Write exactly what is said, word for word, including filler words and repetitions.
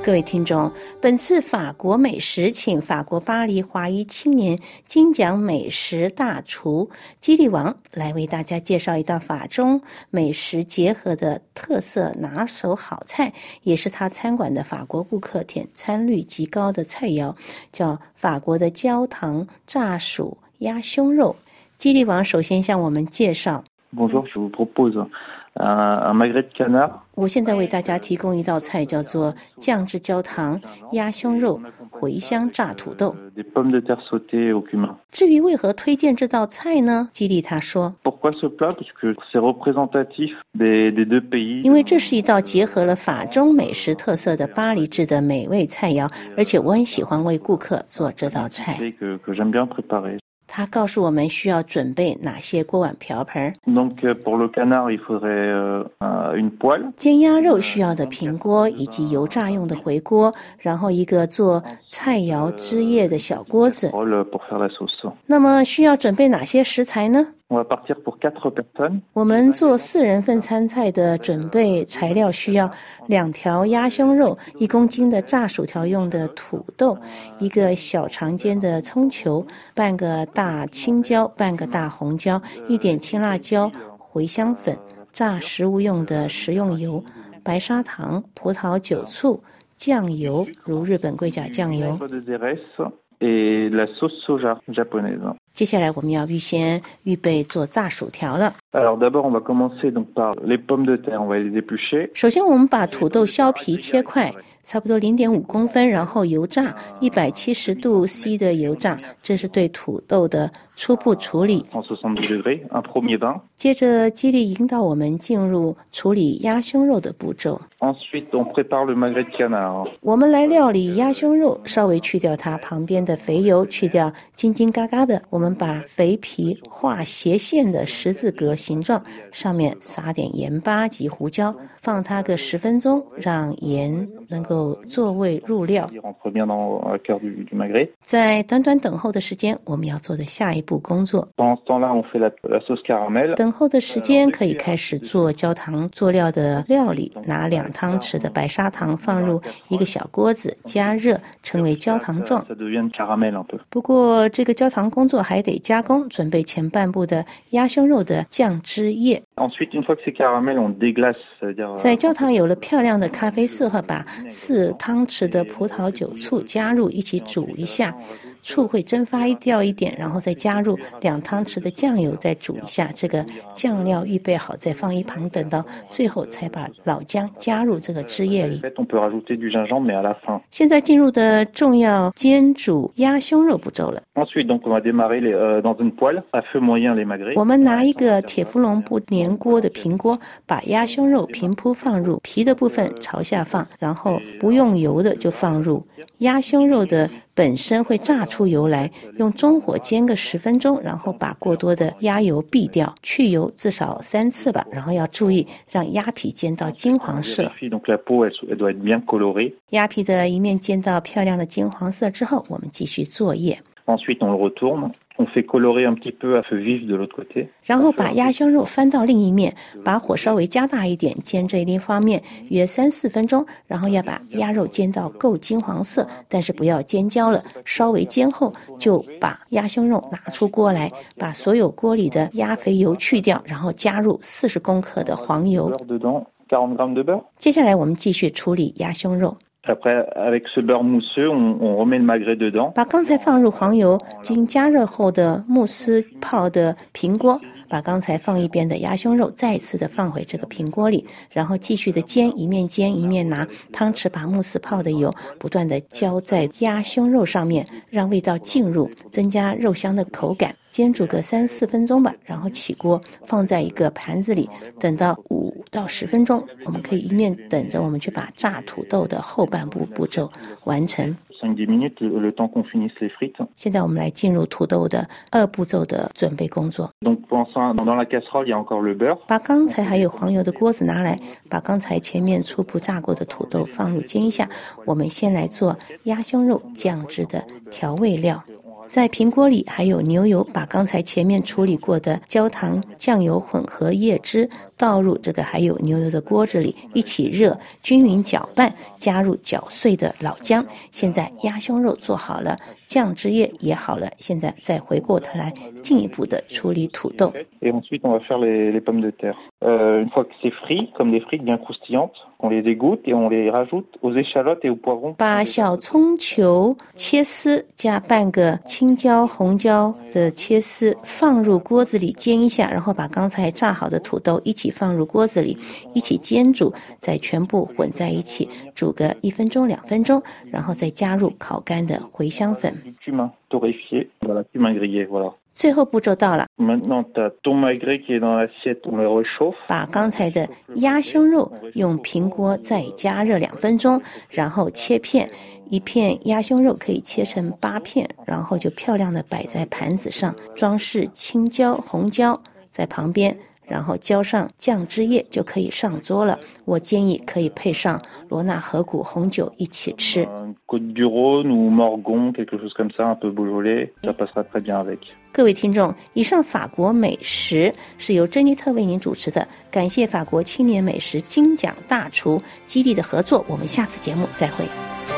各位听众，本次法国美食请法国巴黎华裔青年金奖美食大厨基利王来为大家介绍一道法中美食结合的特色拿手好菜，也是他餐馆的法国顾客点餐率极高的菜肴，叫法国的焦糖炸薯鸭胸肉。基利王首先向我们介绍。 Bonjour, je vous propose un, un magret de canard. 我现在为大家提供一道菜，叫做酱汁焦糖鸭胸肉茴香炸土豆。 Des pommes de terre sautées au cumin. 至于为何推荐这道菜呢？基利他说 Pourquoi ce plat? Parce que c'est représentatif des, des deux pays. 因为这是一道结合了法中美食特色的巴黎制的美味菜肴，而且我很喜欢为顾客做这道菜。 Que, que j'aime bien préparer. 他告诉我们需要准备哪些锅碗瓢盆。 Donc pour le canard, il faudrait euh, une poêle. 煎鸭肉需要的平锅，以及油炸用的回锅，然后一个做菜肴汁液的小锅子。 Pour faire la sauce. 那么需要准备哪些食材呢？ On va partir pour quatre personnes. 我们做四人份餐菜的准备材料需要两条鸭胸肉，一公斤的炸薯条用的土豆，一个小长尖的葱球，半个大青椒，半个大红椒，一点青辣椒，茴香粉，炸食物用的食用油，白砂糖，葡萄酒醋，酱油，如日本龟甲酱油。 Et la sauce soja japonaise. 接下来我们要预先预备做炸薯条了。 Alors d'abord on va commencer donc par les pommes de terre, on va les éplucher. 首先我们把土豆削皮切块，差不多 零点五公分，然后油炸一百七十度 C 的油炸，这是对土豆的初步处理。 cent soixante degrés, un premier bain. 接着基利引导我们进入处理鸭胸肉的步骤。 Ensuite on prépare le magret de canard. 我们来料理鸭胸肉，稍微去掉它旁边的肥油，去掉筋筋嘎嘎的。我们把肥皮画斜线的十字格形状，上面撒点盐巴及胡椒，放它个十分钟，让盐能够作味入料。 Il rentre bien dans le cœur du, du magret. 在短短等候的时间，我们要做的下一步工作。 Pendant ce temps-là, on fait la, la sauce caramel. 等候的时间可以开始做焦糖佐料的料理，拿两汤匙的白砂糖放入一个小锅子，加热成为焦糖状。 Ça devient caramel un peu. 不过这个焦糖工作还得加工，准备前半部的鸭胸肉的酱汁液。 Ensuite, une fois que c'est caramel, on déglace, c'est-à-dire. 在焦糖有了漂亮的咖啡色后，把四汤匙的葡萄酒醋加入，一起煮一下。 醋会蒸发掉一点，然后再加入两汤匙的酱油，再煮一下。这个酱料预备好，再放一旁，等到最后才把老姜加入这个汁液里。 En fait, on peut rajouter du gingembre, mais à la fin. 现在进入的重要煎煮鸭胸肉步骤了。 Ensuite, donc, on va démarrer les, euh, dans une poêle à feu moyen les magrets. 我们拿一个铁氟龙不粘锅的平锅，把鸭胸肉平铺放入，皮的部分朝下放，然后不用油的就放入。鸭胸肉的本身会炸出油来，用中火煎个十分钟，然后把过多的鸭油避掉，去油至少三次吧，然后要注意让鸭皮煎到金黄色。 Donc la peau, elle, elle doit être bien colorée. 鸭皮的一面煎到漂亮的金黄色之后，我们继续作业。 Ensuite, on le retourne. On fait colorer un petit peu à feu vif de l'autre côté. 然后把鸭胸肉翻到另一面，把火稍微加大一点，煎这一方面约三四分钟，然后要把鸭肉煎到够金黄色，但是不要煎焦了，稍微煎后就把鸭胸肉拿出锅来，把所有锅里的鸭肥油去掉，然后加入四十公克的黄油。 Beurre dedans, quarante grammes de beurre. 接下来我们继续处理鸭胸肉。 Après, avec ce beurre mousseux, on, on remet le magret dedans. 把刚才放入黄油经加热后的慕斯泡的平锅，把刚才放一边的鸭胸肉再一次的放回这个平锅里，然后继续的煎，一面煎一面拿汤匙把慕斯泡的油不断的浇在鸭胸肉上面，让味道进入，增加肉香的口感。 煎煮个三四分钟吧，然后起锅，放在一个盘子里，等到五到十分钟，我们可以一面等着我们去把炸土豆的后半部步骤完成。 cinq à dix minutes, le, le temps qu'on finisse les frites. 现在我们来进入土豆的二步骤的准备工作。 Donc pendant ça, dans la casserole, il y a encore le beurre. 把刚才还有黄油的锅子拿来，把刚才前面初步炸过的土豆放入煎一下。我们先来做鸭胸肉酱汁的调味料。 在平锅里还有牛油，把刚才前面处理过的焦糖、酱油混合液汁倒入这个还有牛油的锅子里，一起热，均匀搅拌，加入搅碎的老姜。现在鸭胸肉做好了，酱汁液也好了，现在再回过头来进一步的处理土豆。 Et ensuite, on va faire les, les pommes de terre. Euh, une fois que c'est frit, comme des frites bien croustillantes, on les égoutte et on les rajoute aux échalotes et aux poivrons. 把小葱球切丝，加半个青椒、红椒的切丝放入锅子里煎一下，然后把刚才炸好的土豆一起放入锅子里，一起煎煮，再全部混在一起，煮个一分钟、两分钟，然后再加入烤干的茴香粉。 Cumin torréfié, voilà, cumin grillé, voilà. 最后步骤到了。 Maintenant, tu as ton magret qui est dans l'assiette, on le réchauffe. 把刚才的鸭胸肉用平锅再加热两分钟，然后切片。一片鸭胸肉可以切成八片，然后就漂亮的摆在盘子上，装饰青椒、红椒在旁边，然后浇上酱汁液就可以上桌了。我建议可以配上罗纳河谷红酒一起吃。 Côte du Rhône ou Morgon, quelque chose comme ça, un peu Beaujolais, ça passera très bien avec. 各位听众，以上法国美食是由珍妮特为您主持的，感谢法国青年美食金奖大厨基地的合作，我们下次节目再会。